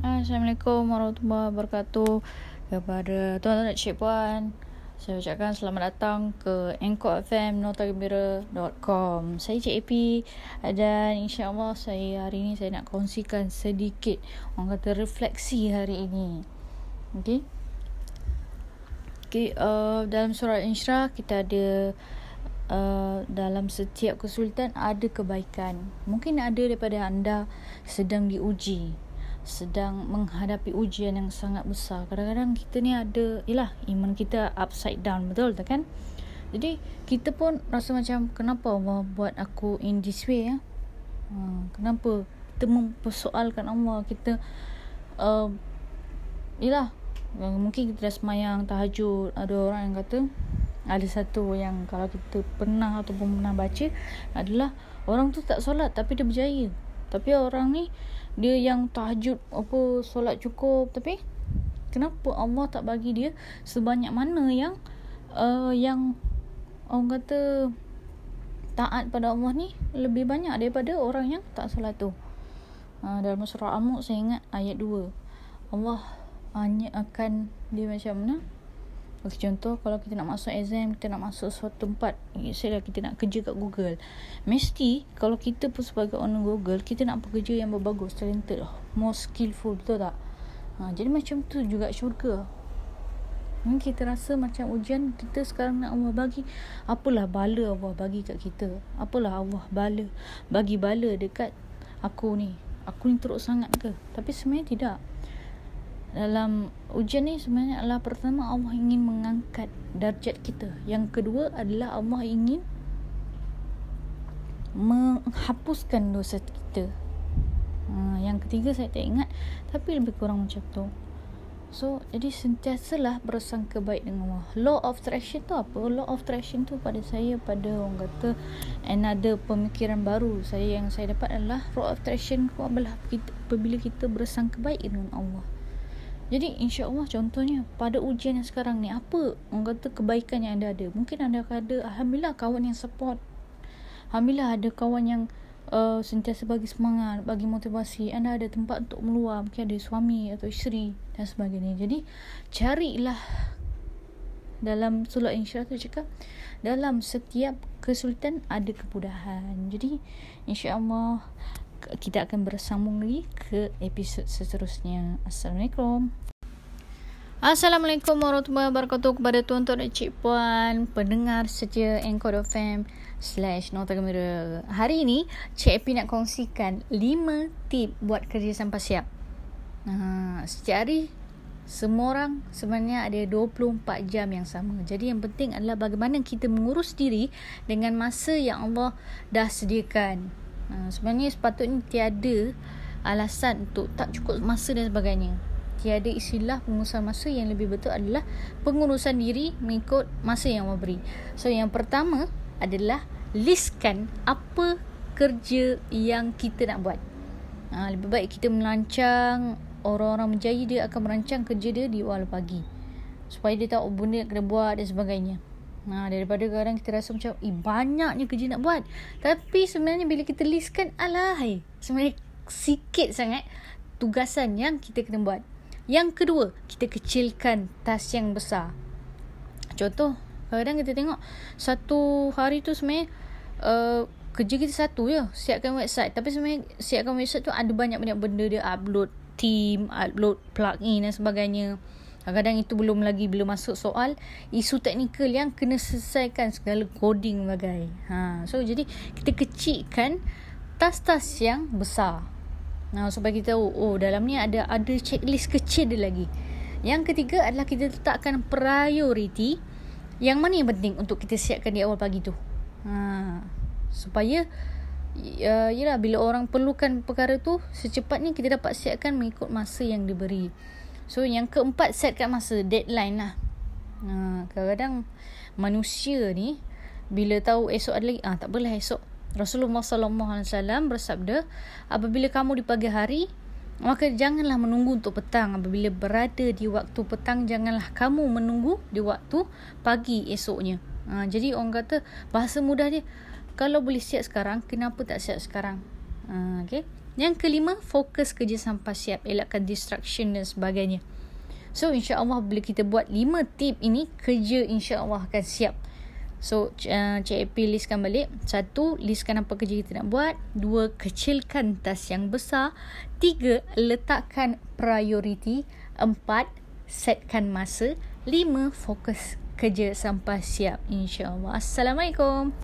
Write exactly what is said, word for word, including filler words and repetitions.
Assalamualaikum warahmatullahi wabarakatuh. Kepada tuan-tuan dan cik puan, saya ucapkan selamat datang ke Anchor F M nota gembira dot com. Saya Cik A P dan insya-Allah saya hari ini saya nak kongsikan sedikit orang kata refleksi hari ini. Okey. Okey, uh, dalam surah Al-Insyirah kita ada Uh, dalam setiap kesulitan ada kebaikan. Mungkin ada daripada anda sedang diuji, sedang menghadapi ujian yang sangat besar. Kadang-kadang kita ni ada, yelah, iman kita upside down, betul tak kan? Jadi kita pun rasa macam, kenapa Allah buat aku in this way ya? Hmm, kenapa kita mempersoalkan Allah? Kita uh, yelah, mungkin kita dah semayang tahajud. Ada orang yang kata, ada satu yang kalau kita pernah ataupun pernah baca adalah orang tu tak solat tapi dia berjaya. Tapi orang ni dia yang tahajud apa solat cukup, tapi kenapa Allah tak bagi dia sebanyak mana yang uh, yang orang kata taat pada Allah ni lebih banyak daripada orang yang tak solat tu. Uh, dalam surah Al-Mulk saya ingat ayat dua. Allah hanya akan dia macam mana? Okay, contoh kalau kita nak masuk exam, kita nak masuk suatu tempat, misalnya kita nak kerja kat Google, mesti kalau kita pun sebagai owner Google, kita nak pekerja yang berbagus, talented, more skillful, betul tak? Ha, jadi macam tu juga syurga. Hmm, kita rasa macam ujian kita sekarang nak Allah bagi, apalah bala Allah bagi kat kita, apalah Allah bala bagi bala dekat aku ni, aku ni teruk sangat ke? Tapi sebenarnya tidak. Dalam ujian ni sebenarnya adalah pertama Allah ingin mengangkat darjat kita. Yang kedua adalah Allah ingin menghapuskan dosa kita. Ha, yang ketiga saya tak ingat, tapi lebih kurang macam tu. So, jadi sentiasalah bersangka baik dengan Allah. Law of attraction tu apa? Law of attraction tu pada saya, pada orang kata another pemikiran baru saya yang saya dapat adalah law of attraction tu adalah apabila kita bersangka baik dengan Allah. Jadi insya-Allah contohnya pada ujian yang sekarang ni, apa orang kata kebaikan yang anda ada? Mungkin anda ada, alhamdulillah, kawan yang support. Alhamdulillah ada kawan yang uh, sentiasa bagi semangat, bagi motivasi. Anda ada tempat untuk meluar, mungkin ada suami atau isteri dan sebagainya. Jadi carilah, dalam surah Al-Insyirah tu cakap, dalam setiap kesulitan ada kemudahan. Jadi insya-Allah kita akan bersambung lagi ke episod seterusnya. Assalamualaikum. Assalamualaikum warahmatullahi wabarakatuh kepada tuan-tuan dan cik puan pendengar setia Anchor F M slash nota gembira. Hari ini Cik A P nak kongsikan lima tip buat kerja sampai siap. Ha, setiap hari semua orang sebenarnya ada dua puluh empat jam yang sama. Jadi yang penting adalah bagaimana kita mengurus diri dengan masa yang Allah dah sediakan. Ha, sebenarnya sepatutnya tiada alasan untuk tak cukup masa dan sebagainya. Tiada istilah pengurusan masa, yang lebih betul adalah pengurusan diri mengikut masa yang Allah beri. So yang pertama adalah listkan apa kerja yang kita nak buat. Ha, lebih baik kita merancang. Orang-orang berjaya dia akan merancang kerja dia di awal pagi supaya dia tahu benda yang kena buat dan sebagainya. Nah, daripada kadang kita rasa macam eh, banyaknya kerja nak buat, tapi sebenarnya bila kita listkan, alahai, sebenarnya sikit sangat tugasan yang kita kena buat. Yang kedua, kita kecilkan task yang besar. Contoh, kadang kita tengok satu hari tu sebenarnya uh, kerja kita satu je, siapkan website. Tapi sebenarnya siapkan website tu ada banyak-banyak benda dia, upload theme, upload plugin dan sebagainya. Kadang-kadang itu belum lagi bila masuk soal isu teknikal yang kena selesaikan segala coding bagai. Ha, so jadi kita kecilkan task-task yang besar. Nah, supaya kita tahu, oh dalam ni ada ada checklist kecil dia lagi. Yang ketiga adalah kita letakkan priority yang mana yang penting untuk kita siapkan di awal pagi tu. Ha, supaya uh, yalah, bila orang perlukan perkara tu, secepatnya kita dapat siapkan mengikut masa yang diberi. So yang keempat, setkan masa, deadline lah. Ha, kadang-kadang manusia ni bila tahu esok ada lagi, ah tak apalah esok. Rasulullah sallallahu alaihi wasallam bersabda, apabila kamu di pagi hari, maka janganlah menunggu untuk petang. Apabila berada di waktu petang, janganlah kamu menunggu di waktu pagi esoknya. Ha, jadi orang kata bahasa mudah dia, kalau boleh siap sekarang, kenapa tak siap sekarang? Ha, okay. Yang kelima, fokus kerja sampai siap. Elakkan distraction dan sebagainya. So insya-Allah bila kita buat lima tip ini, kerja insya-Allah akan siap. So uh, Cik A P listkan balik. Satu, listkan apa kerja kita nak buat. Dua, kecilkan task yang besar. Tiga, letakkan prioriti. Empat, setkan masa. Lima, fokus kerja sampai siap, insya-Allah. Assalamualaikum.